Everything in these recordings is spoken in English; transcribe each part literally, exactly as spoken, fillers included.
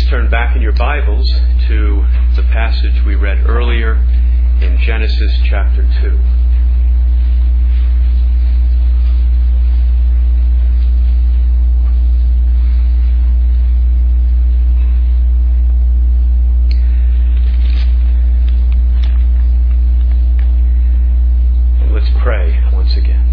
Please turn back in your Bibles to the passage we read earlier in Genesis chapter two. And let's pray once again.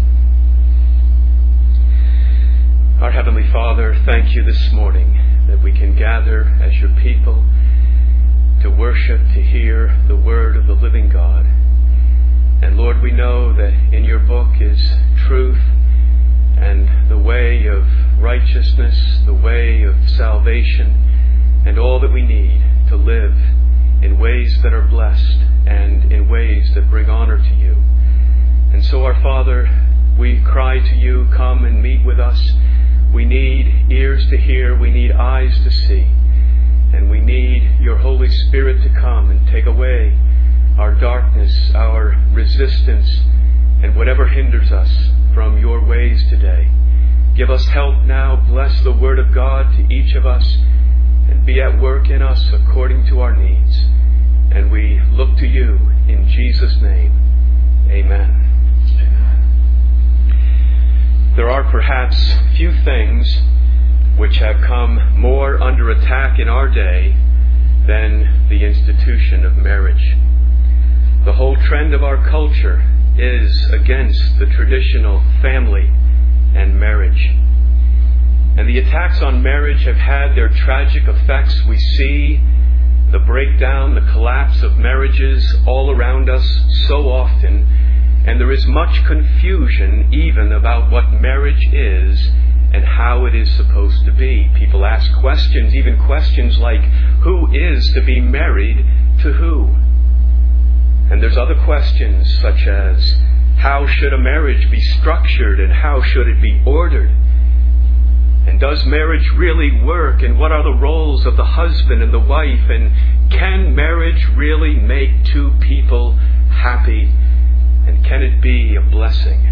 Our Heavenly Father, thank you this morning that we can gather as your people to worship, to hear the word of the living God. And Lord, we know that in your book is truth and the way of righteousness, the way of salvation, and all that we need to live in ways that are blessed and in ways that bring honor to you. And so, our Father, we cry to you, come and meet with us. We need ears to hear, we need eyes to see, and we need your Holy Spirit to come and take away our darkness, our resistance, and whatever hinders us from your ways today. Give us help now. Bless the Word of God to each of us, and be at work in us according to our needs. And we look to you in Jesus' name. Amen. There are perhaps few things which have come more under attack in our day than the institution of marriage. The whole trend of our culture is against the traditional family and marriage. And the attacks on marriage have had their tragic effects. We see the breakdown, the collapse of marriages all around us so often. And there is much confusion even about what marriage is and how it is supposed to be. People ask questions, even questions like, who is to be married to who? And there's other questions such as, how should a marriage be structured and how should it be ordered? And does marriage really work? And what are the roles of the husband and the wife? And can marriage really make two people happy? And can it be a blessing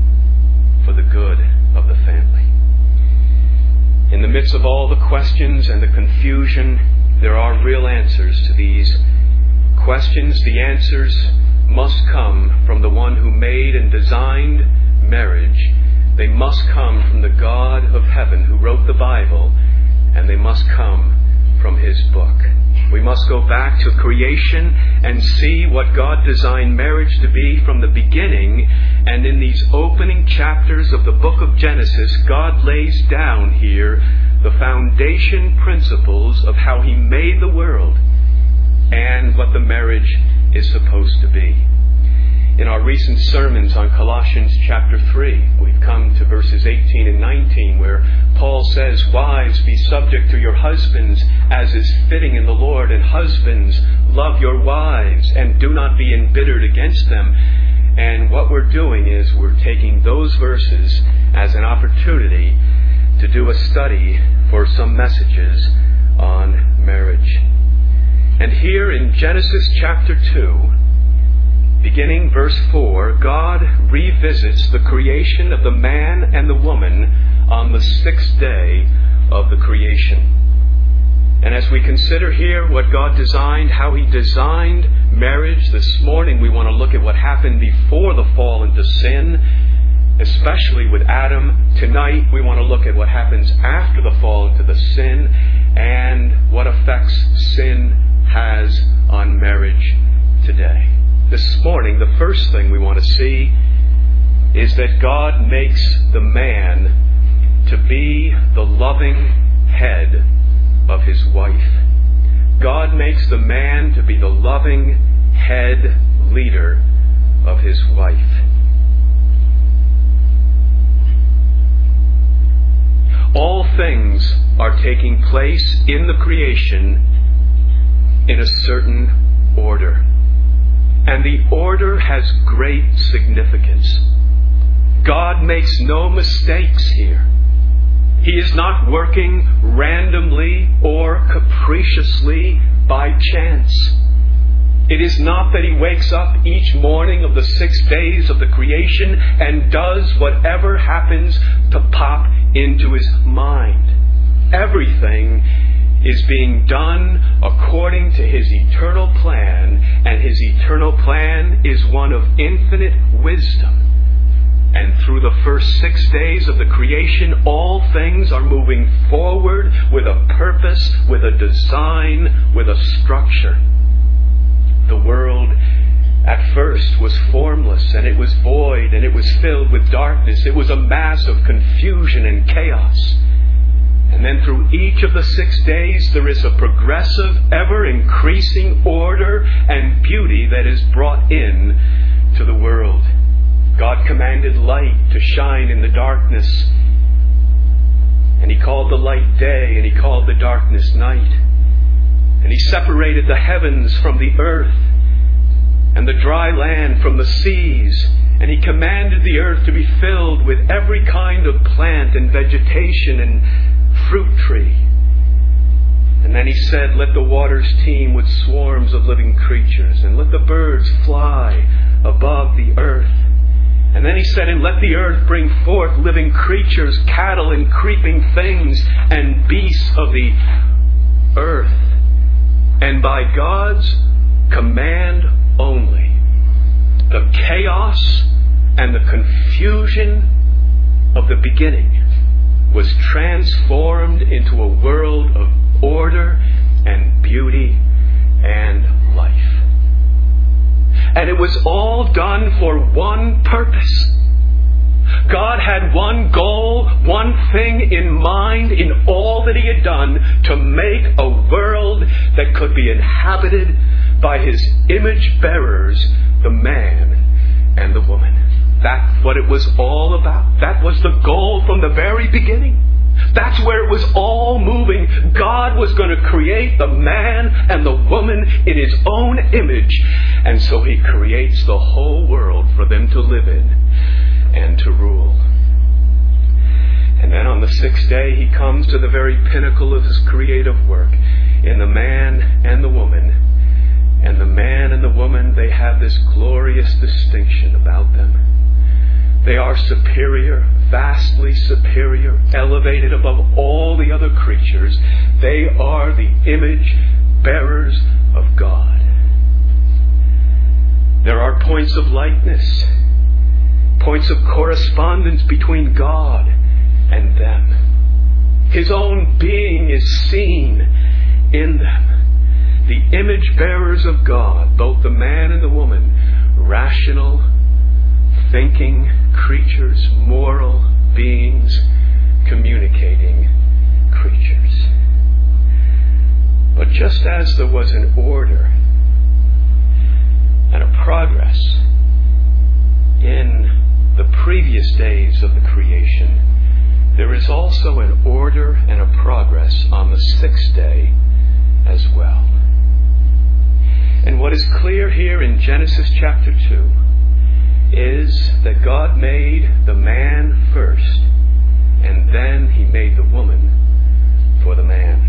for the good of the family? In the midst of all the questions and the confusion, there are real answers to these questions. The answers must come from the one who made and designed marriage. They must come from the God of heaven who wrote the Bible, and they must come from his book. We must go back to creation and see what God designed marriage to be from the beginning. And in these opening chapters of the book of Genesis, God lays down here the foundation principles of how he made the world and what the marriage is supposed to be. In our recent sermons on Colossians chapter three, we've come to verses eighteen and nineteen, where Paul says, wives, be subject to your husbands as is fitting in the Lord, and husbands, love your wives and do not be embittered against them. And what we're doing is we're taking those verses as an opportunity to do a study for some messages on marriage. And here in Genesis chapter two, beginning verse four, God revisits the creation of the man and the woman on the sixth day of the creation. And as we consider here what God designed, how he designed marriage, this morning we want to look at what happened before the fall into sin, especially with Adam. Tonight we want to look at what happens after the fall into the sin and what effects sin has on marriage today. This morning, the first thing we want to see is that God makes the man to be the loving head of his wife. God makes the man to be the loving head leader of his wife. All things are taking place in the creation in a certain order. And the order has great significance. God makes no mistakes here. He is not working randomly or capriciously by chance. It is not that he wakes up each morning of the six days of the creation and does whatever happens to pop into his mind. Everything is being done according to His eternal plan, and His eternal plan is one of infinite wisdom. And through the first six days of the creation, all things are moving forward with a purpose, with a design, with a structure. The world at first was formless, and it was void, and it was filled with darkness. It was a mass of confusion and chaos. And then through each of the six days, there is a progressive, ever-increasing order and beauty that is brought in to the world. God commanded light to shine in the darkness, and He called the light day, and He called the darkness night. And He separated the heavens from the earth, and the dry land from the seas, and He commanded the earth to be filled with every kind of plant and vegetation and fruit tree. And then He said, let the waters teem with swarms of living creatures, and let the birds fly above the earth. And then He said, and let the earth bring forth living creatures, cattle and creeping things, and beasts of the earth. And by God's command only, the chaos and the confusion of the beginning was transformed into a world of order and beauty and life. And it was all done for one purpose. God had one goal, one thing in mind in all that He had done, to make a world that could be inhabited by His image bearers, the man and the woman. That's what it was all about. That was the goal from the very beginning. That's where it was all moving. God was going to create the man and the woman in His own image. And so He creates the whole world for them to live in and to rule. And then on the sixth day, He comes to the very pinnacle of His creative work in the man and the woman. And the man and the woman, they have this glorious distinction about them. They are superior, vastly superior, elevated above all the other creatures. They are the image bearers of God. There are points of likeness, points of correspondence between God and them. His own being is seen in them. The image bearers of God, both the man and the woman, rational, thinking creatures, moral beings, communicating creatures. But just as there was an order and a progress in the previous days of the creation, there is also an order and a progress on the sixth day as well. And what is clear here in Genesis chapter two is that God made the man first, and then He made the woman for the man.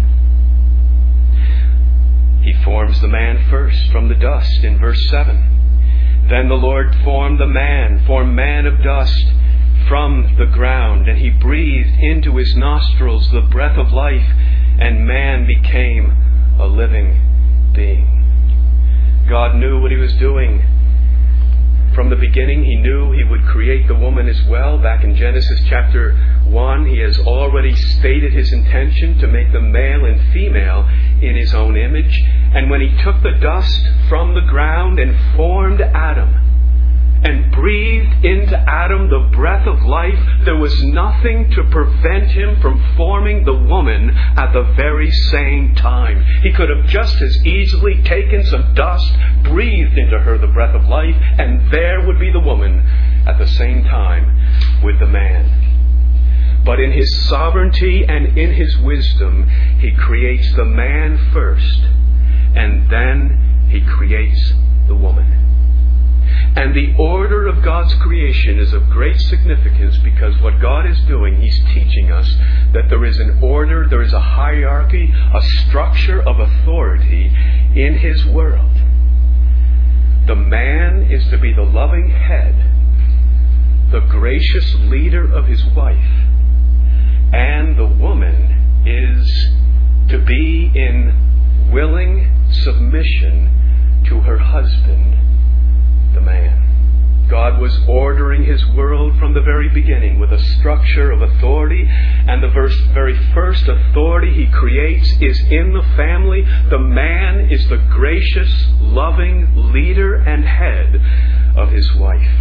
He forms the man first from the dust in verse seven. Then the Lord formed the man, formed man of dust from the ground, and He breathed into his nostrils the breath of life, and man became a living being. God knew what He was doing. From the beginning, He knew He would create the woman as well. Back in Genesis chapter one, He has already stated His intention to make them male and female in His own image. And when He took the dust from the ground and formed Adam, and breathed into Adam the breath of life, there was nothing to prevent Him from forming the woman at the very same time. He could have just as easily taken some dust, breathed into her the breath of life, and there would be the woman at the same time with the man. But in His sovereignty and in His wisdom, He creates the man first, and then He creates the woman. And the order of God's creation is of great significance, because what God is doing, He's teaching us that there is an order, there is a hierarchy, a structure of authority in His world. The man is to be the loving head, the gracious leader of his wife, and the woman is to be in willing submission to her husband, the man. God was ordering His world from the very beginning with a structure of authority, and the very first authority He creates is in the family. The man is the gracious, loving leader and head of his wife.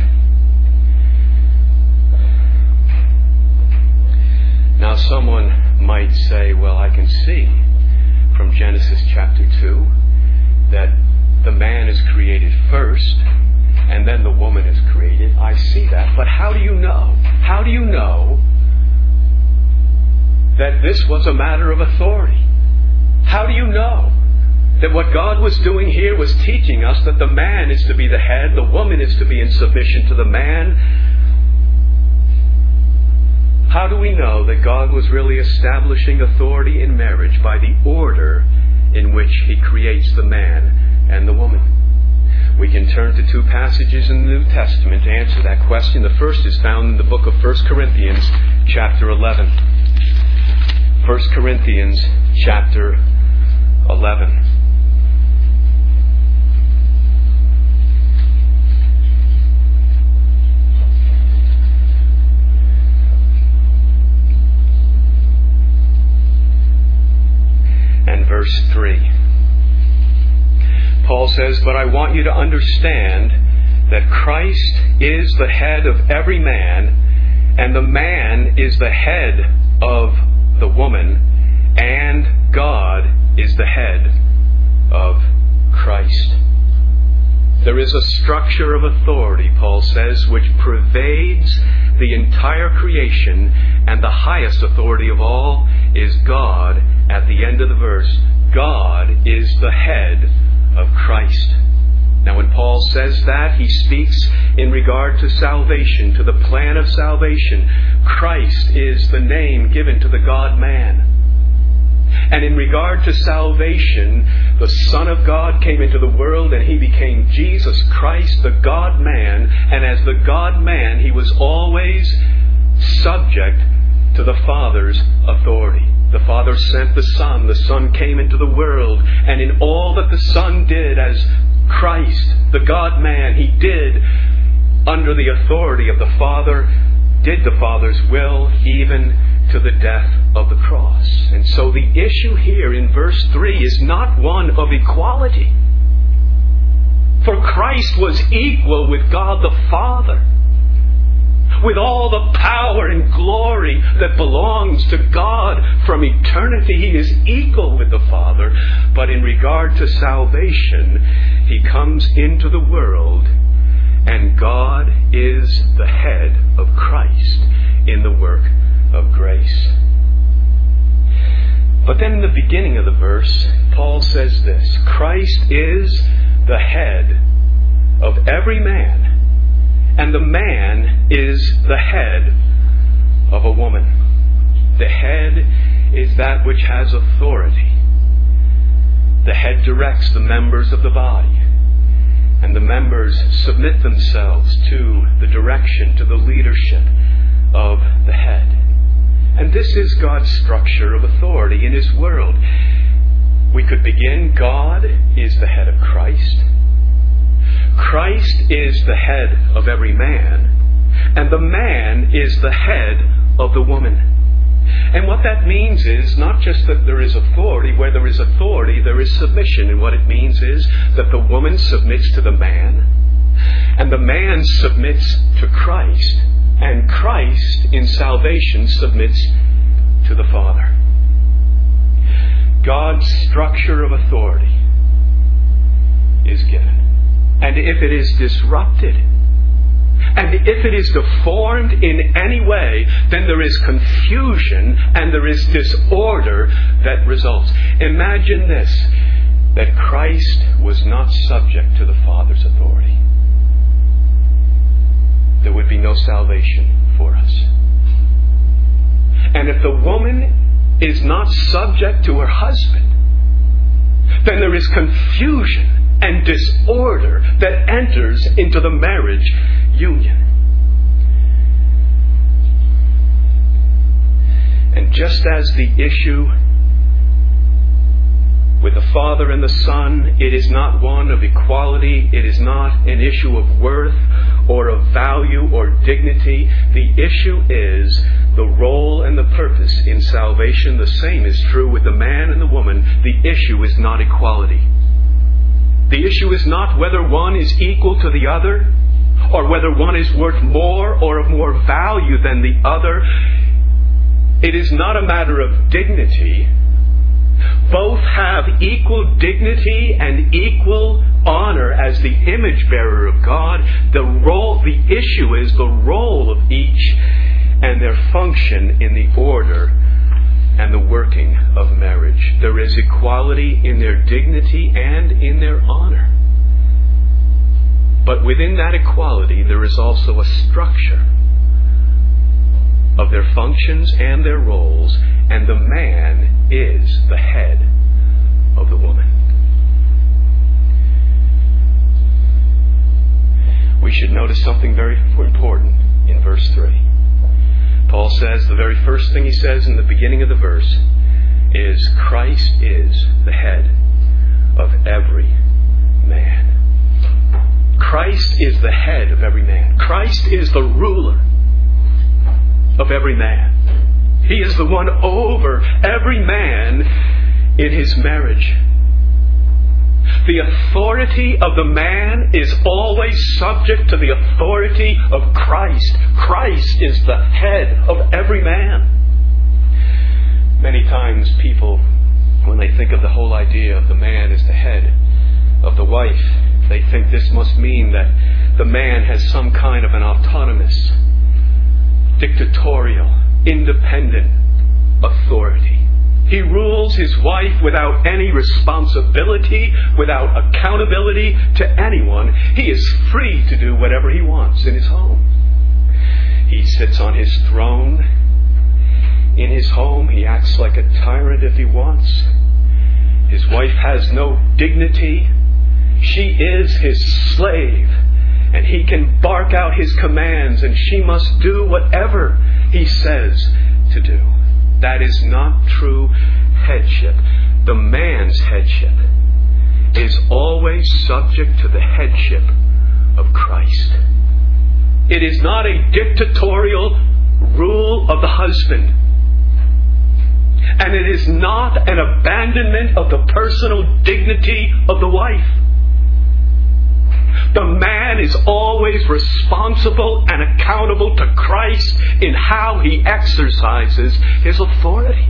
Now someone might say, well, I can see from Genesis chapter two that the man is created first and then the woman is created. I see that. But how do you know? How do you know that this was a matter of authority? How do you know that what God was doing here was teaching us that the man is to be the head, the woman is to be in submission to the man? How do we know that God was really establishing authority in marriage by the order in which He creates the man and the woman? We can turn to two passages in the New Testament to answer that question. The first is found in the book of First Corinthians, chapter eleven. First Corinthians, chapter eleven. And verse three. Paul says, "But I want you to understand that Christ is the head of every man, and the man is the head of the woman, and God is the head of Christ." There is a structure of authority, Paul says, which pervades the entire creation, and the highest authority of all is God. At the end of the verse, God is the head of Christ. Now when Paul says that, he speaks in regard to salvation, to the plan of salvation. Christ is the name given to the God-man. And in regard to salvation, the Son of God came into the world and He became Jesus Christ, the God-man. And as the God-man, He was always subject to the Father's authority. The Father sent the Son. The Son came into the world. And in all that the Son did as Christ, the God-man, He did under the authority of the Father, did the Father's will, even to the death of the cross. And so the issue here in verse three is not one of equality. For Christ was equal with God the Father, with all the power and glory that belongs to God from eternity. He is equal with the Father. But in regard to salvation, He comes into the world, and God is the head of Christ in the work of grace. But then in the beginning of the verse, Paul says this: Christ is the head of every man, and the man is the head of a woman. The head is that which has authority. The head directs the members of the body, and the members submit themselves to the direction, to the leadership of the head. And this is God's structure of authority in His world. We could begin, God is the head of Christ. Christ is the head of every man, and the man is the head of the woman. And what that means is not just that there is authority. Where there is authority, there is submission. And what it means is that the woman submits to the man, and the man submits to Christ, and Christ in salvation submits to the Father. God's structure of authority is given. And if it is disrupted, and if it is deformed in any way, then there is confusion and there is disorder that results. Imagine this, that Christ was not subject to the Father's authority. There would be no salvation for us. And if the woman is not subject to her husband, then there is confusion and disorder that enters into the marriage union. And just as the issue with the Father and the Son, it is not one of equality. It is not an issue of worth or of value or dignity. The issue is the role and the purpose in salvation. The same is true with the man and the woman. The issue is not equality. The issue is not whether one is equal to the other, or whether one is worth more or of more value than the other. It is not a matter of dignity. Both have equal dignity and equal honor as the image bearer of God. The role, the issue is the role of each and their function in the order and the working of marriage. There is equality in their dignity and in their honor. But within that equality, there is also a structure of their functions and their roles, and the man is the head of the woman. We should notice something very important in verse three. Paul says, the very first thing he says in the beginning of the verse is, Christ is the head of every man. Christ is the head of every man. Christ is the ruler of every man. He is the one over every man in his marriage. The authority of the man is always subject to the authority of Christ. Christ is the head of every man. Many times people, when they think of the whole idea of the man as the head of the wife, they think this must mean that the man has some kind of an autonomous, dictatorial, independent authority. He rules his wife without any responsibility, without accountability to anyone. He is free to do whatever he wants in his home. He sits on his throne in his home. He acts like a tyrant if he wants. His wife has no dignity. She is his slave, and he can bark out his commands, and she must do whatever he says to do. That is not true headship. The man's headship is always subject to the headship of Christ. It is not a dictatorial rule of the husband. And it is not an abandonment of the personal dignity of the wife. The man is always responsible and accountable to Christ in how he exercises his authority.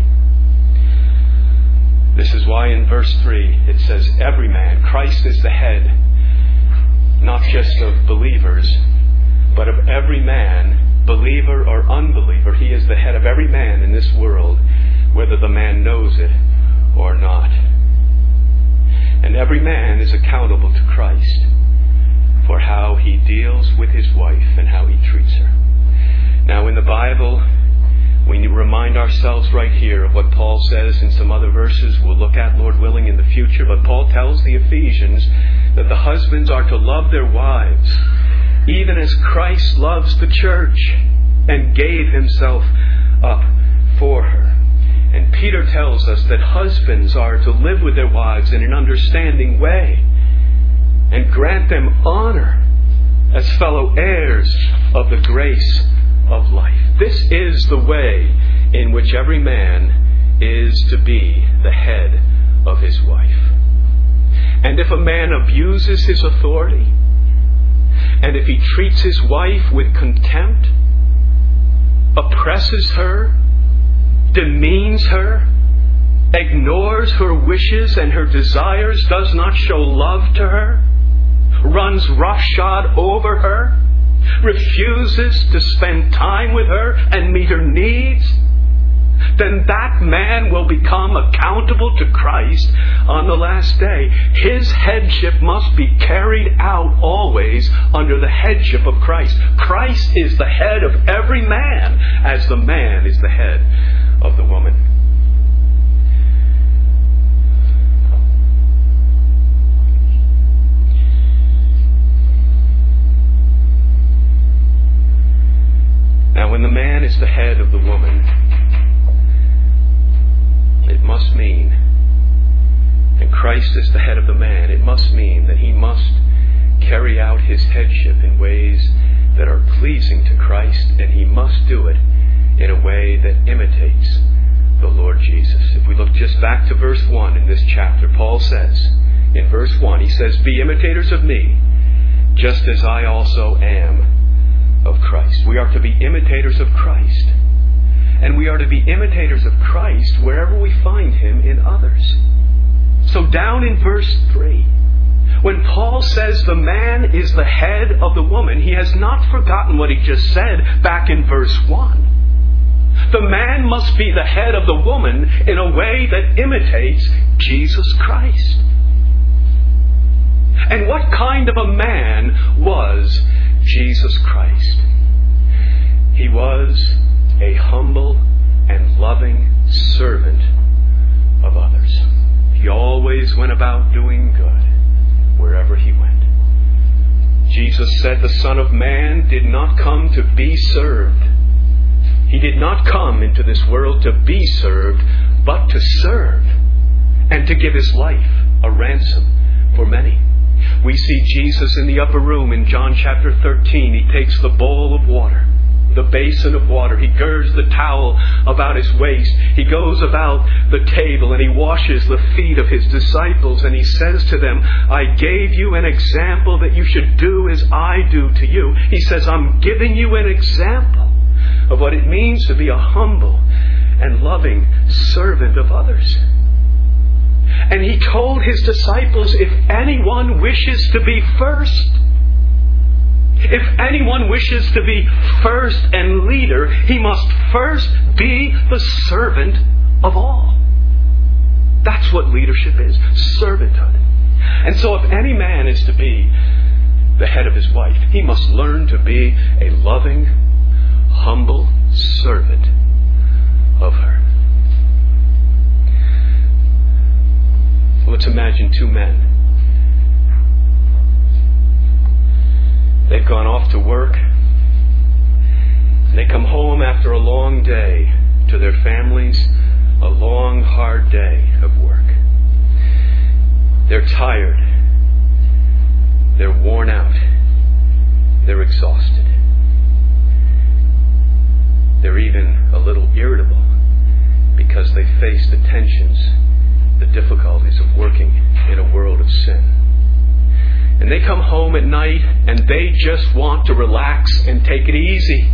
This is why in verse three it says, every man, Christ is the head, not just of believers, but of every man, believer or unbeliever. He is the head of every man in this world, whether the man knows it or not. And every man is accountable to Christ for how he deals with his wife and how he treats her. Now in the Bible, we remind ourselves right here of what Paul says in some other verses we'll look at, Lord willing, in the future. But Paul tells the Ephesians that the husbands are to love their wives, even as Christ loves the church and gave himself up for her. And Peter tells us that husbands are to live with their wives in an understanding way and grant them honor as fellow heirs of the grace of life. This is the way in which every man is to be the head of his wife. And if a man abuses his authority, and if he treats his wife with contempt, oppresses her, demeans her, ignores her wishes and her desires, does not show love to her, runs roughshod over her, refuses to spend time with her and meet her needs, then that man will become accountable to Christ on the last day. His headship must be carried out always under the headship of Christ. Christ is the head of every man, as the man is the head of the woman. Now, when the man is the head of the woman, it must mean and Christ is the head of the man, it must mean that he must carry out his headship in ways that are pleasing to Christ, and he must do it in a way that imitates the Lord Jesus. If we look just back to verse one in this chapter, Paul says, in verse one, he says, "Be imitators of me, just as I also am of Christ." We are to be imitators of Christ. And we are to be imitators of Christ wherever we find him in others. So down in verse three, when Paul says the man is the head of the woman, he has not forgotten what he just said back in verse one. The man must be the head of the woman in a way that imitates Jesus Christ. And what kind of a man was Jesus Christ? He was a humble and loving servant of others. He always went about doing good wherever he went. Jesus said the Son of Man did not come to be served. He did not come into this world to be served, but to serve and to give his life a ransom for many. We see Jesus in the upper room in John chapter thirteen. He takes the bowl of water, the basin of water. He girds the towel about his waist. He goes about the table and he washes the feet of his disciples. And he says to them, "I gave you an example that you should do as I do to you." He says, "I'm giving you an example of what it means to be a humble and loving servant of others." And he told his disciples, if anyone wishes to be first, if anyone wishes to be first and leader, he must first be the servant of all. That's what leadership is, servanthood. And so if any man is to be the head of his wife, he must learn to be a loving, humble servant of her. Let's imagine two men. They've gone off to work. They come home after a long day to their families, a long, hard day of work. They're tired. They're worn out. They're exhausted. They're even a little irritable because they face the tensions, the difficulties of working in a world of sin. And they come home at night and they just want to relax and take it easy.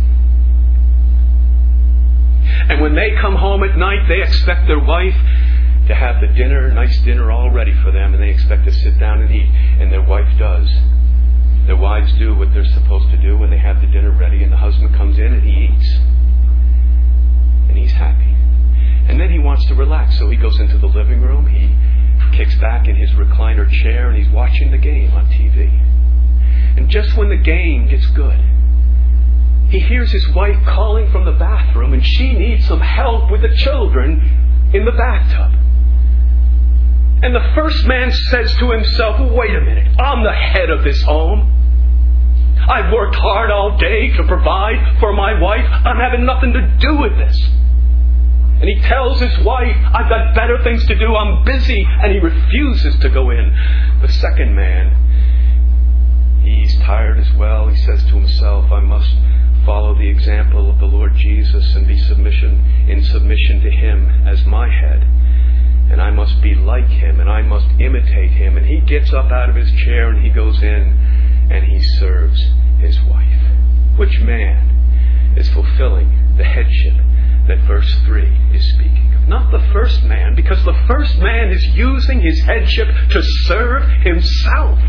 And when they come home at night, they expect their wife to have the dinner, nice dinner all ready for them, and they expect to sit down and eat. And their wife does. Their wives do what they're supposed to do when they have the dinner ready, and the husband comes in and he eats. And he's happy. And then he wants to relax, so he goes into the living room, he kicks back in his recliner chair, and he's watching the game on T V. And just when the game gets good, he hears his wife calling from the bathroom, and she needs some help with the children in the bathtub. And the first man says to himself, well, wait a minute, I'm the head of this home. I've worked hard all day to provide for my wife. I'm having nothing to do with this. And he tells his wife, I've got better things to do, I'm busy, and he refuses to go in. The second man, he's tired as well. He says to himself, I must follow the example of the Lord Jesus and be submission in submission to him as my head. And I must be like him, and I must imitate him. And he gets up out of his chair and he goes in and he serves his wife. Which man is fulfilling the headship that verse three is speaking of? Not the first man, because the first man is using his headship to serve himself.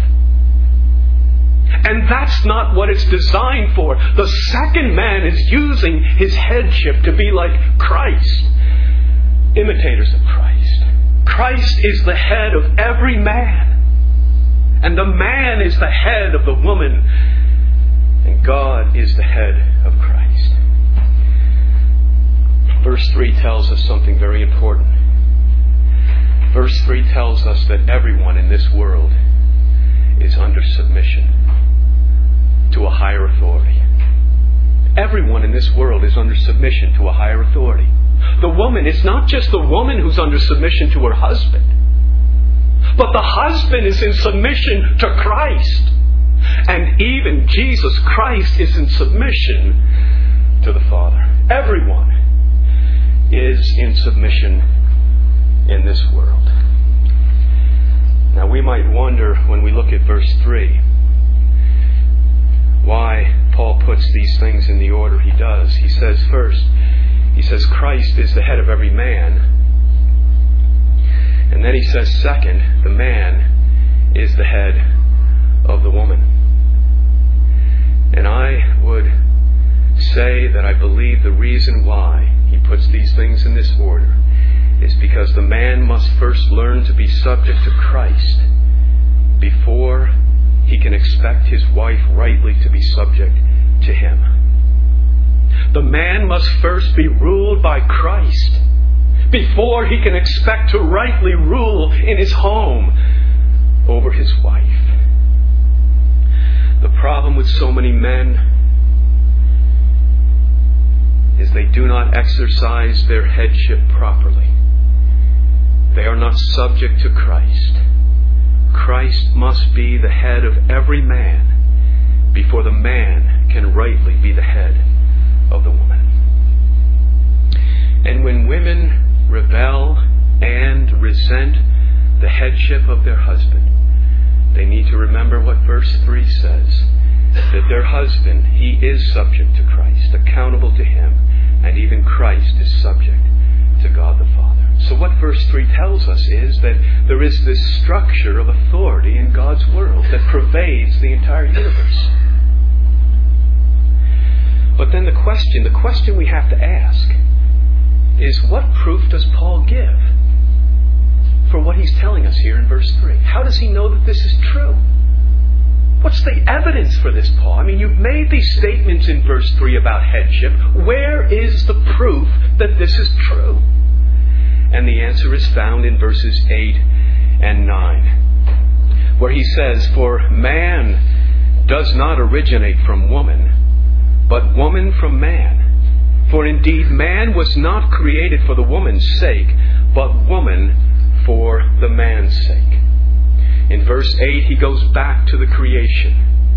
And that's not what it's designed for. The second man is using his headship to be like Christ. Imitators of Christ. Christ is the head of every man. And the man is the head of the woman. And God is the head of Christ. Verse three tells us something very important. Verse three tells us that everyone in this world is under submission to a higher authority. Everyone in this world is under submission to a higher authority. The woman, it's not just the woman who's under submission to her husband. But the husband is in submission to Christ. And even Jesus Christ is in submission to the Father. Everyone is in submission in this world. Now we might wonder when we look at verse three why Paul puts these things in the order he does. He says first, he says Christ is the head of every man. And then he says second, the man is the head of the woman. And I would say that I believe the reason why he puts these things in this order is because the man must first learn to be subject to Christ before he can expect his wife rightly to be subject to him. The man must first be ruled by Christ before he can expect to rightly rule in his home over his wife. The problem with so many men is they do not exercise their headship properly. They are not subject to Christ. Christ must be the head of every man before the man can rightly be the head of the woman. And when women rebel and resent the headship of their husband, they need to remember what verse three says, that their husband, he is subject to Christ, accountable to him, and even Christ is subject to God the Father. So what verse three tells us is that there is this structure of authority in God's world that pervades the entire universe. But then the question, the question we have to ask is, what proof does Paul give for what he's telling us here in verse three? How does he know that this is true? What's the evidence for this, Paul? I mean, you've made these statements in verse three about headship. Where is the proof that this is true? And the answer is found in verses eight and nine, where he says, "For man does not originate from woman, but woman from man. For indeed man was not created for the woman's sake, but woman for the man's sake." In verse eight, he goes back to the creation.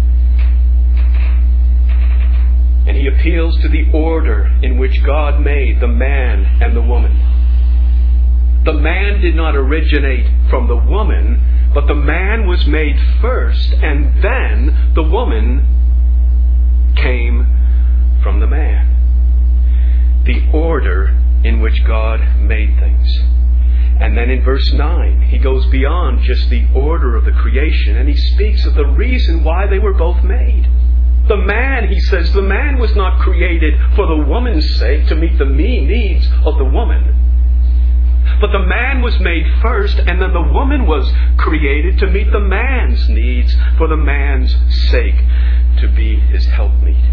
And he appeals to the order in which God made the man and the woman. The man did not originate from the woman, but the man was made first, and then the woman came from the man. The order in which God made things. And then in verse nine, he goes beyond just the order of the creation, and he speaks of the reason why they were both made. The man, he says, the man was not created for the woman's sake to meet the needs of the woman. But the man was made first, and then the woman was created to meet the man's needs for the man's sake, to be his helpmeet.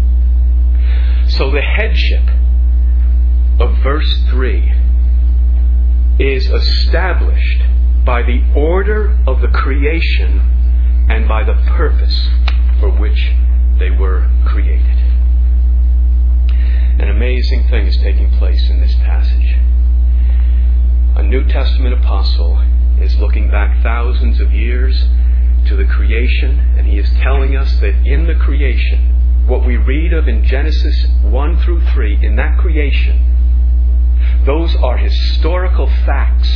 So the headship of verse three is established by the order of the creation and by the purpose for which they were created. An amazing thing is taking place in this passage. A New Testament apostle is looking back thousands of years to the creation, and he is telling us that in the creation, what we read of in Genesis one through three, in that creation, those are historical facts.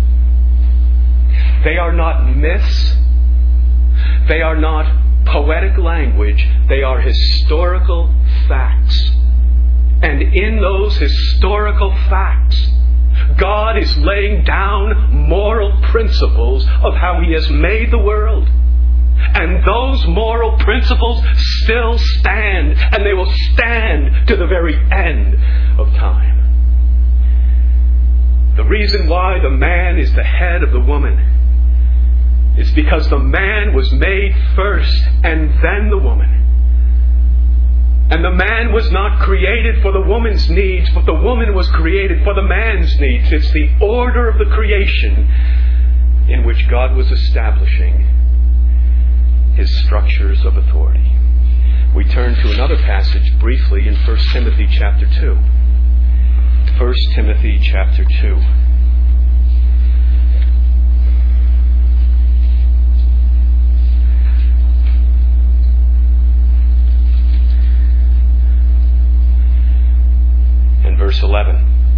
They are not myths. They are not poetic language. They are historical facts. And in those historical facts, God is laying down moral principles of how He has made the world. And those moral principles still stand, and they will stand to the very end of time. The reason why the man is the head of the woman is because the man was made first and then the woman. And the man was not created for the woman's needs, but the woman was created for the man's needs. It's the order of the creation in which God was establishing His structures of authority. We turn to another passage briefly in First Timothy chapter two. First Timothy chapter two. verse eleven.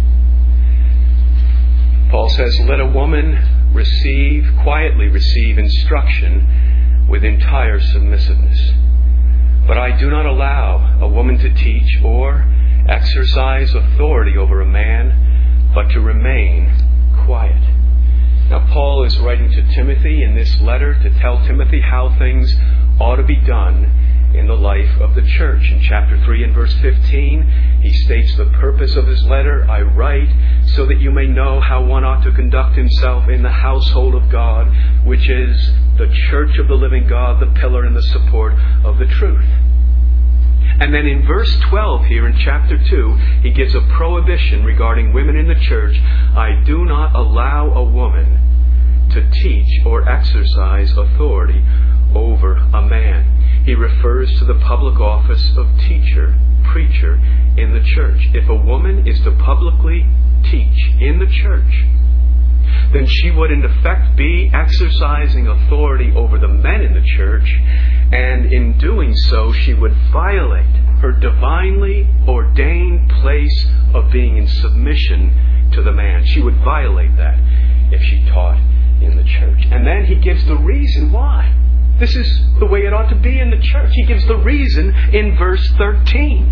Paul says, "Let a woman receive, quietly receive instruction with entire submissiveness. But I do not allow a woman to teach or exercise authority over a man, but to remain quiet." Now, Paul is writing to Timothy in this letter to tell Timothy how things ought to be done in the life of the church. In chapter three and verse fifteen, he states the purpose of his letter: "I write so that you may know how one ought to conduct himself in the household of God, which is the church of the living God, the pillar and the support of the truth." And then in verse twelve here in chapter two, he gives a prohibition regarding women in the church. "I do not allow a woman to teach or exercise authority over a man." He refers to the public office of teacher, preacher in the church. If a woman is to publicly teach in the church, then she would in effect be exercising authority over the men in the church, and in doing so she would violate her divinely ordained place of being in submission to the man. She would violate that if she taught in the church. And then he gives the reason why. This is the way it ought to be in the church. He gives the reason in verse thirteen.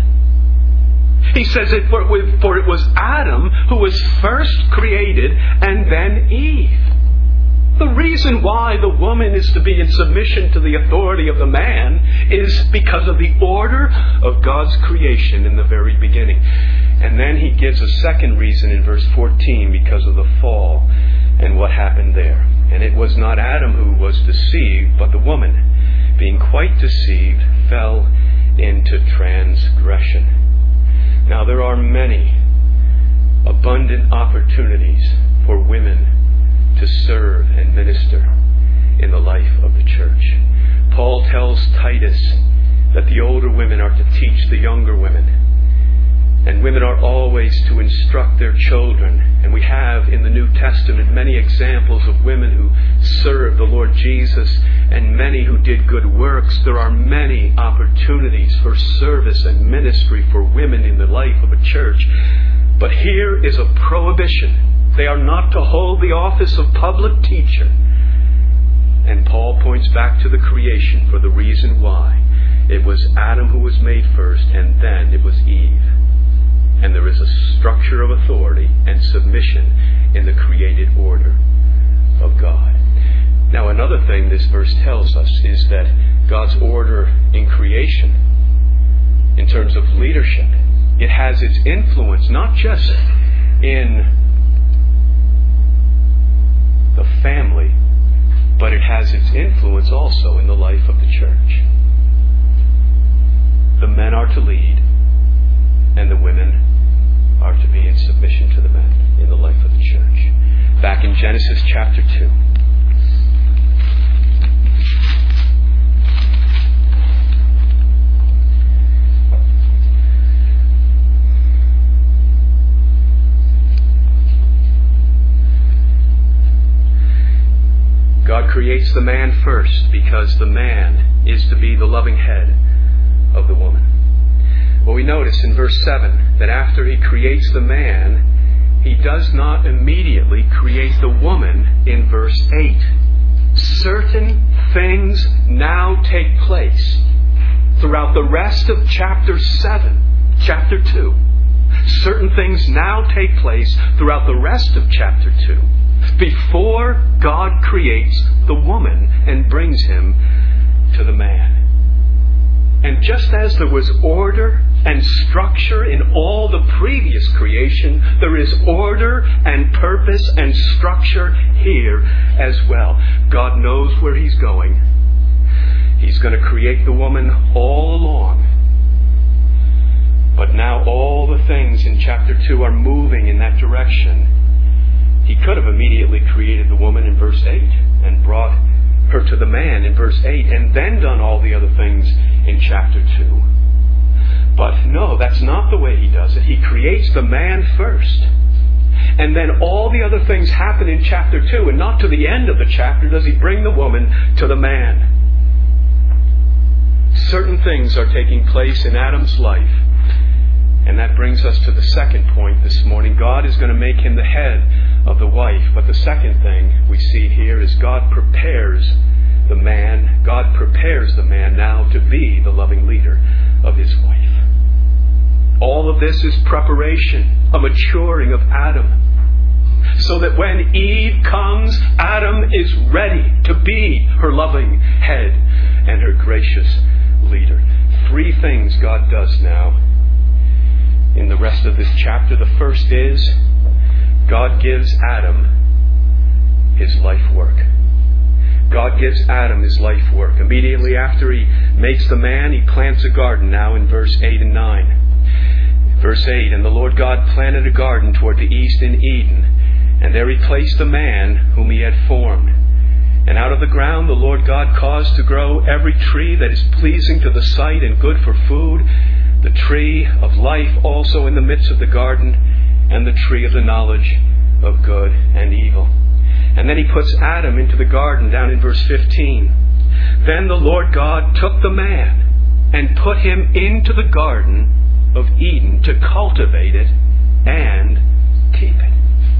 He says, it, for, for it was Adam who was first created and then Eve. The reason why the woman is to be in submission to the authority of the man is because of the order of God's creation in the very beginning. And then he gives a second reason in verse fourteen, because of the fall and what happened there. "And it was not Adam who was deceived, but the woman, being quite deceived, fell into transgression." Now, there are many abundant opportunities for women to serve and minister in the life of the church. Paul tells Titus that the older women are to teach the younger women, and women are always to instruct their children. And we have in the New Testament many examples of women who served the Lord Jesus and many who did good works. There are many opportunities for service and ministry for women in the life of a church. But here is a prohibition. They are not to hold the office of public teacher. And Paul points back to the creation for the reason why. It was Adam who was made first, and then it was Eve. And there is a structure of authority and submission in the created order of God. Now, another thing this verse tells us is that God's order in creation, in terms of leadership, it has its influence not just in the family, but it has its influence also in the life of the church. The men are to lead, and the women are to be in submission to the men in the life of the church. Back in Genesis chapter two. God creates the man first because the man is to be the loving head of the woman. Well, we notice in verse seven that after he creates the man, he does not immediately create the woman in verse eight. Certain things now take place throughout the rest of chapter seven, chapter two. Certain things now take place throughout the rest of chapter two before God creates the woman and brings him to the man. And just as there was order and structure in all the previous creation, there is order and purpose and structure here as well. God knows where He's going. He's going to create the woman all along. But now all the things in chapter two are moving in that direction. He could have immediately created the woman in verse eight and brought her to the man in verse eight and then done all the other things in chapter two. But no, that's not the way He does it. He creates the man first. And then all the other things happen in chapter two, and not to the end of the chapter does He bring the woman to the man. Certain things are taking place in Adam's life And that brings us to the second point this morning. God is going to make him the head of the wife. But the second thing we see here is God prepares the man. God prepares the man now to be the loving leader of his wife. All of this is preparation, a maturing of Adam. So that when Eve comes, Adam is ready to be her loving head and her gracious leader. Three things God does now in the rest of this chapter. The first is God gives Adam his life work. God gives Adam his life work. Immediately after he makes the man, he plants a garden now in verse eight and nine. Verse eight, and the Lord God planted a garden toward the east in Eden, and there he placed the man whom he had formed. And out of the ground the Lord God caused to grow every tree that is pleasing to the sight and good for food, the tree of life also in the midst of the garden, and the tree of the knowledge of good and evil. And then he puts Adam into the garden down in verse fifteen. Then the Lord God took the man and put him into the garden of Eden to cultivate it and keep it.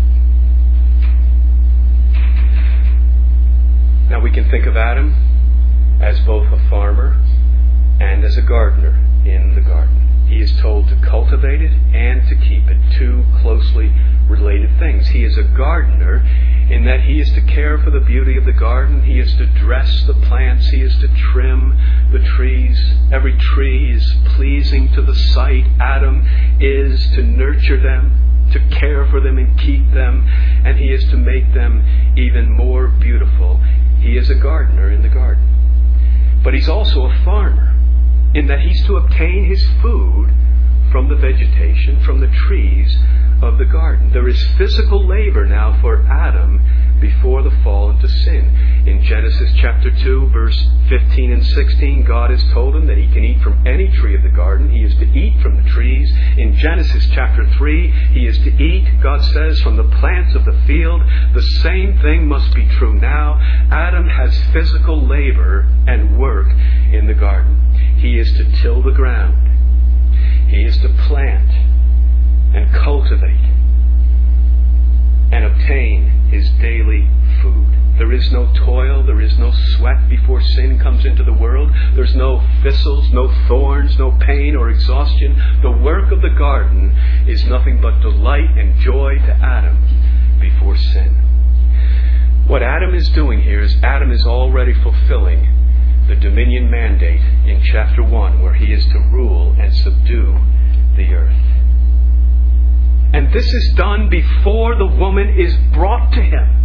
Now we can think of Adam as both a farmer and as a gardener in the garden. He is told to cultivate it and to keep it, two closely related things. He is a gardener in that he is to care for the beauty of the garden. He is to dress the plants. He is to trim the trees. Every tree is pleasing to the sight. Adam is to nurture them, to care for them and keep them, and he is to make them even more beautiful. He is a gardener in the garden. But he's also a farmer, in that he's to obtain his food from the vegetation, from the trees of the garden. There is physical labor now for Adam before the fall into sin. In Genesis chapter two, verse fifteen and sixteen, God has told him that he can eat from any tree of the garden. He is to eat from the trees. In Genesis chapter three, he is to eat, God says, from the plants of the field. The same thing must be true now. Adam has physical labor and work in the garden. He is to till the ground. He is to plant and cultivate and obtain his daily food. There is no toil, there is no sweat before sin comes into the world. There's no thistles, no thorns, no pain or exhaustion. The work of the garden is nothing but delight and joy to Adam before sin. What Adam is doing here is Adam is already fulfilling the dominion mandate in chapter one, where he is to rule and subdue the earth. And this is done before the woman is brought to him.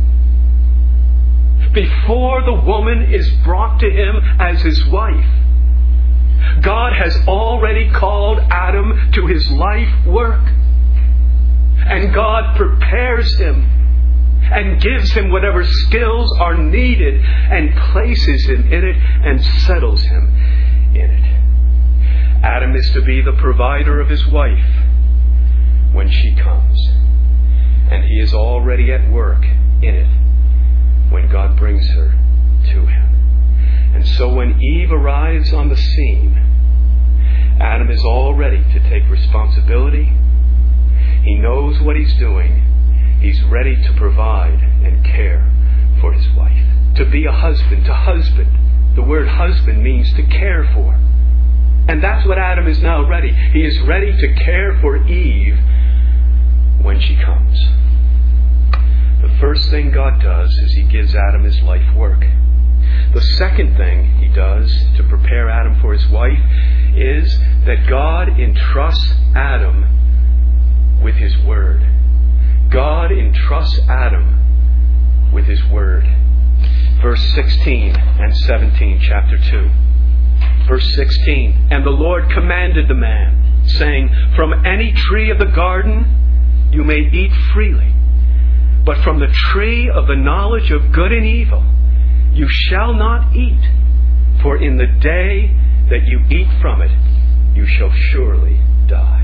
Before the woman is brought to him as his wife. God has already called Adam to his life work. And God prepares him and gives him whatever skills are needed and places him in it and settles him in it. Adam is to be the provider of his wife when she comes. And he is already at work in it when God brings her to him. And so when Eve arrives on the scene, Adam is all ready to take responsibility. He knows what he's doing. He's ready to provide and care for his wife. To be a husband, to husband. The word husband means to care for. And that's what Adam is now ready. He is ready to care for Eve when she comes. The first thing God does is he gives Adam his life work. The second thing he does to prepare Adam for his wife is that God entrusts Adam with his word. God entrusts Adam with his word. Verse sixteen and seventeen, chapter two. Verse sixteen, and the Lord commanded the man, saying, from any tree of the garden you may eat freely, but from the tree of the knowledge of good and evil you shall not eat, for in the day that you eat from it you shall surely die.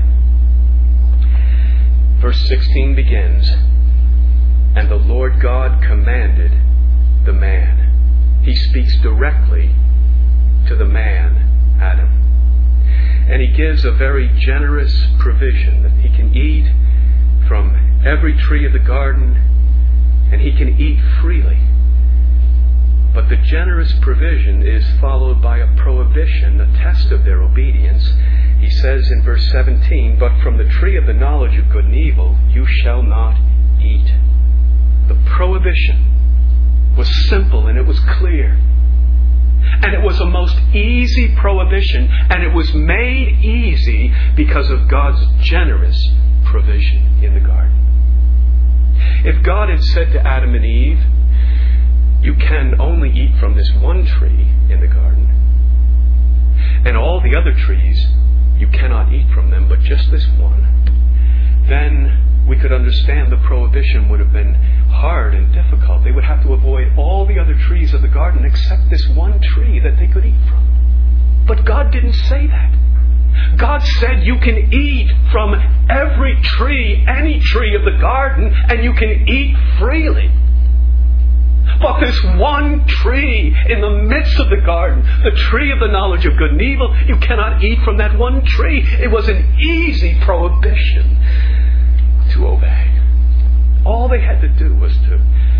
Verse sixteen begins, and the Lord God commanded the man. He speaks directly to the man, Adam. And he gives a very generous provision that he can eat from every tree of the garden, and he can eat freely. But the generous provision is followed by a prohibition, a test of their obedience. He says in verse seventeen, "But from the tree of the knowledge of good and evil you shall not eat." The prohibition was simple and it was clear. And it was a most easy prohibition, and it was made easy because of God's generous provision in the garden. If God had said to Adam and Eve, "You can only eat from this one tree in the garden, and all the other trees, you cannot eat from them, but just this one," then we could understand the prohibition would have been hard and difficult. They would have to avoid all the other trees of the garden except this one tree that they could eat from. But God didn't say that. God said you can eat from every tree, any tree of the garden, and you can eat freely. But this one tree in the midst of the garden, the tree of the knowledge of good and evil, you cannot eat from that one tree. It was an easy prohibition to obey. All they had to do was to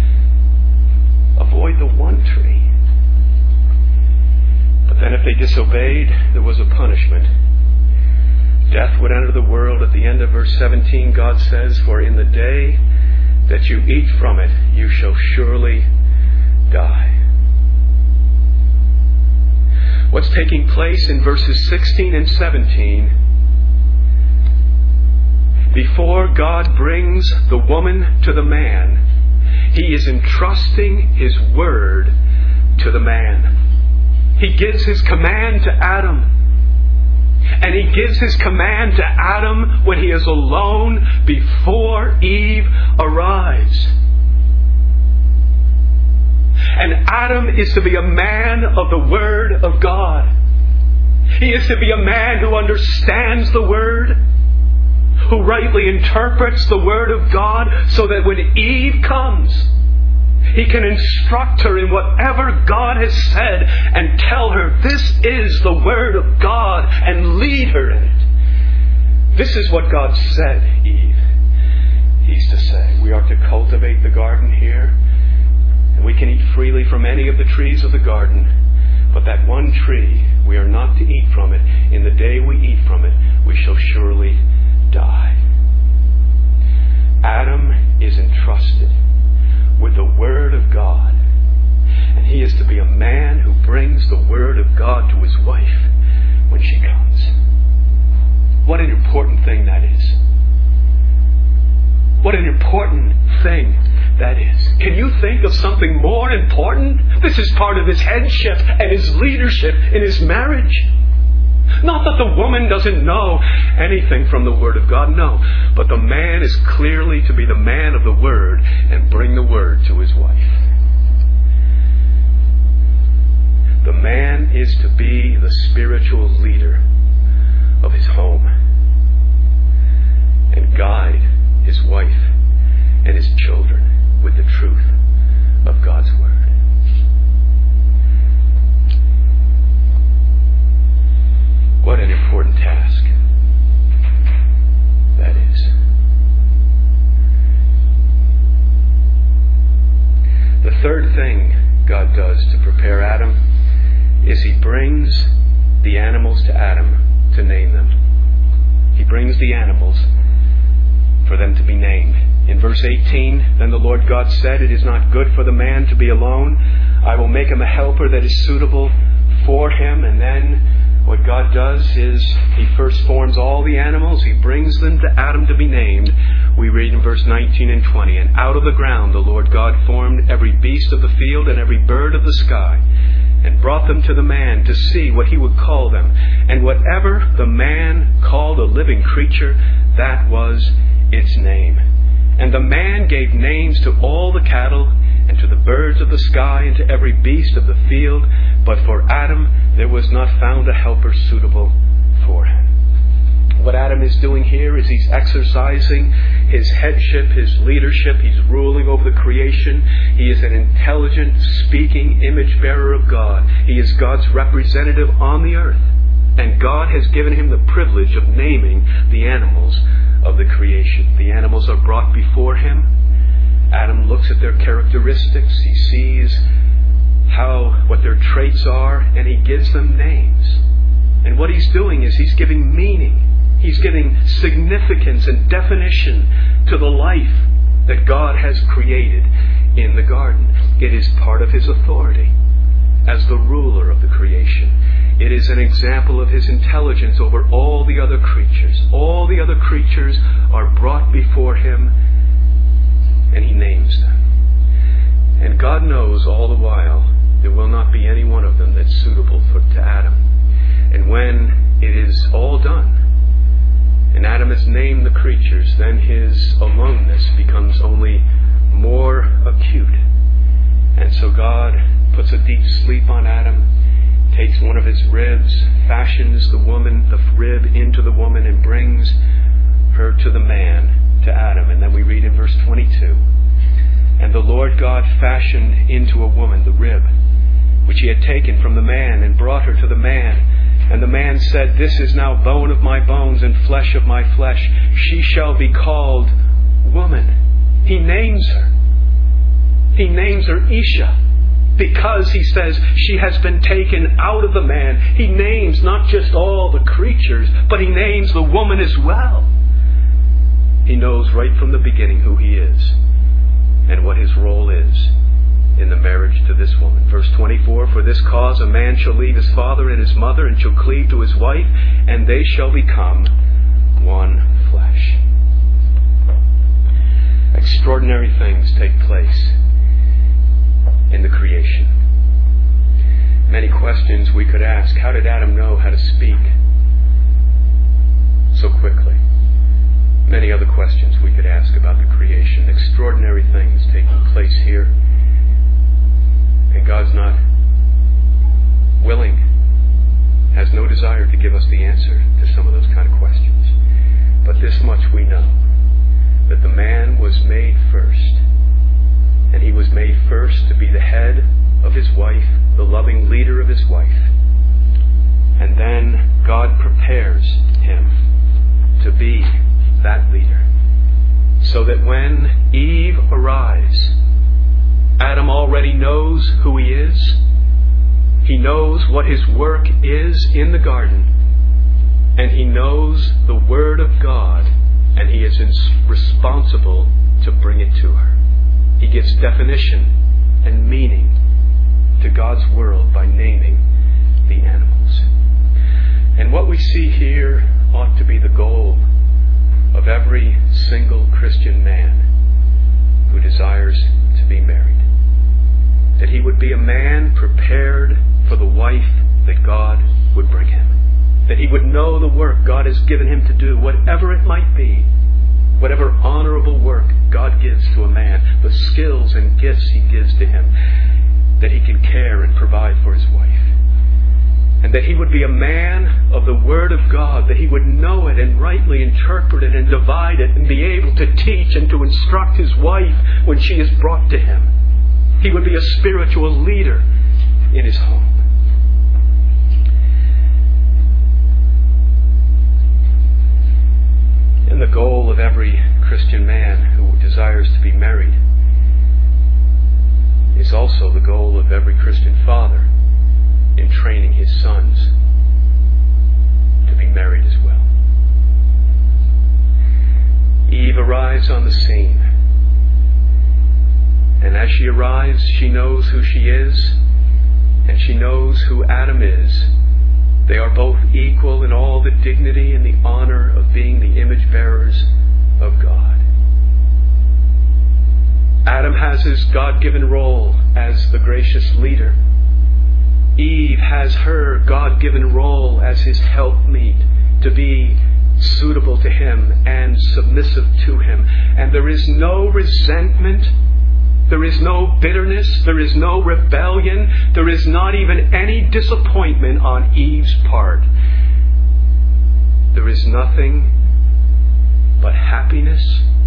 avoid the one tree. But then if they disobeyed, there was a punishment. Death would enter the world. At the end of verse seventeen, God says, "For in the day that you eat from it, you shall surely die." What's taking place in verses sixteen and seventeen? Before God brings the woman to the man, He is entrusting His word to the man. He gives His command to Adam. And He gives His command to Adam when he is alone before Eve arrives. And Adam is to be a man of the Word of God. He is to be a man who understands the Word, who rightly interprets the Word of God, so that when Eve comes, he can instruct her in whatever God has said and tell her this is the Word of God and lead her in it. This is what God said, Eve. He's to say, we are to cultivate the garden here, and we can eat freely from any of the trees of the garden. But that one tree, we are not to eat from it. In the day we eat from it, we shall surely die. Adam is entrusted with the Word of God, and he is to be a man who brings the Word of God to his wife when she comes. What an important thing that is. What an important thing that is. Can you think of something more important? This is part of his headship and his leadership in his marriage. Not that the woman doesn't know anything from the Word of God, no. But the man is clearly to be the man of the Word and bring the Word to his wife. The man is to be the spiritual leader of his home and guide his wife and his children with the truth of God's Word. What an important task that is. The third thing God does to prepare Adam is He brings the animals to Adam to name them. He brings the animals for them to be named. In verse eighteen, then the Lord God said, "It is not good for the man to be alone. I will make him a helper that is suitable for him." And then what God does is He first forms all the animals. He brings them to Adam to be named. We read in verse nineteen and twenty, "And out of the ground the Lord God formed every beast of the field and every bird of the sky, and brought them to the man to see what he would call them. And whatever the man called a living creature, that was its name. And the man gave names to all the cattle, and to the birds of the sky, and to every beast of the field. But for Adam there was not found a helper suitable for him." What Adam is doing here is he's exercising his headship, his leadership. He's ruling over the creation. He is an intelligent, speaking image bearer of God. He is God's representative on the earth. And God has given him the privilege of naming the animals of the creation. The animals are brought before him. Adam looks at their characteristics. He sees how what their traits are, and he gives them names. And what he's doing is he's giving meaning. He's giving significance and definition to the life that God has created in the garden. It is part of his authority as the ruler of the creation. It is an example of his intelligence over all the other creatures. All the other creatures are brought before him, and he names them. And God knows all the while there will not be any one of them that's suitable for, to Adam. And when it is all done, and Adam has named the creatures, then his aloneness becomes only more acute. And so God puts a deep sleep on Adam, takes one of his ribs, fashions the woman, the rib into the woman, and brings her to the man, to Adam. And then we read in verse twenty-two, "And the Lord God fashioned into a woman the rib, which he had taken from the man, and brought her to the man. And the man said, This is now bone of my bones and flesh of my flesh. She shall be called woman." He names her. He names her Isha, because he says she has been taken out of the man. He names not just all the creatures, but he names the woman as well. He knows right from the beginning who he is and what his role is in the marriage to this woman. Verse twenty-four, "For this cause a man shall leave his father and his mother, and shall cleave to his wife, and they shall become one flesh." Extraordinary things take place in the creation. Many questions we could ask. How did Adam know how to speak so quickly? Many other questions we could ask about the creation. Extraordinary things taking place here. And God's not willing, has no desire to give us the answer to some of those kind of questions. But this much we know, that the man was made first. And he was made first to be the head of his wife, the loving leader of his wife. And then God prepares him to be that leader, so that when Eve arrives, Adam already knows who he is. He knows what his work is in the garden. And he knows the Word of God, and he is responsible to bring it to her. He gives definition and meaning to God's world by naming the animals. And what we see here ought to be the goal of every single Christian man who desires to be married. That he would be a man prepared for the wife that God would bring him. That he would know the work God has given him to do, whatever it might be. Whatever honorable work God gives to a man, the skills and gifts he gives to him, that he can care and provide for his wife. And that he would be a man of the Word of God, that he would know it and rightly interpret it and divide it and be able to teach and to instruct his wife when she is brought to him. He would be a spiritual leader in his home. And the goal of every Christian man who desires to be married is also the goal of every Christian father in training his sons to be married as well. Eve arrives on the scene. And as she arrives, she knows who she is, and she knows who Adam is. They are both equal in all the dignity and the honor of being the image bearers of God. Adam has his God-given role as the gracious leader. Eve has her God-given role as his helpmeet, to be suitable to him and submissive to him. And there is no resentment. There is no bitterness. There is no rebellion. There is not even any disappointment on Eve's part. There is nothing but happiness,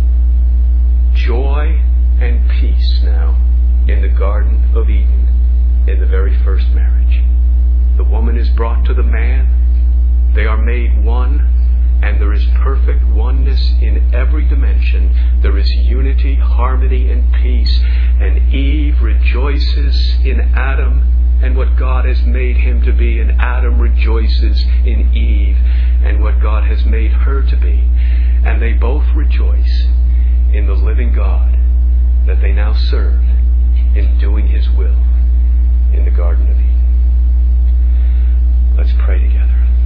joy, and peace now in the Garden of Eden in the very first marriage. The woman is brought to the man. They are made one, and there is perfect oneness in every dimension. There is unity, harmony, and peace. And Eve rejoices in Adam and what God has made him to be, and Adam rejoices in Eve and what God has made her to be. And they both rejoice in the living God that they now serve in doing His will in the Garden of Eden. Let's pray together.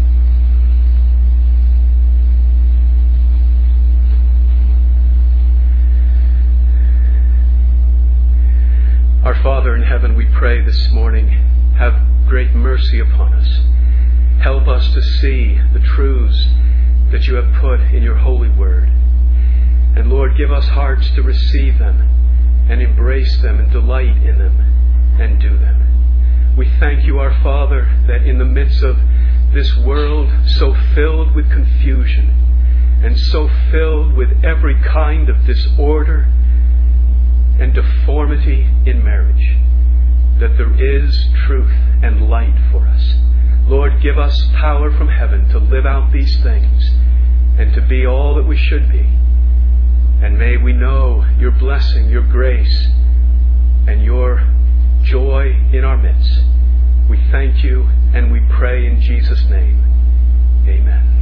Our Father in heaven, we pray this morning, have great mercy upon us. Help us to see the truths that you have put in your holy word. And Lord, give us hearts to receive them and embrace them and delight in them and do them. We thank you, our Father, that in the midst of this world so filled with confusion and so filled with every kind of disorder and deformity in marriage, that there is truth and light for us. Lord, give us power from heaven to live out these things and to be all that we should be. And may we know your blessing, your grace, and your joy in our midst. We thank you and we pray in Jesus' name. Amen.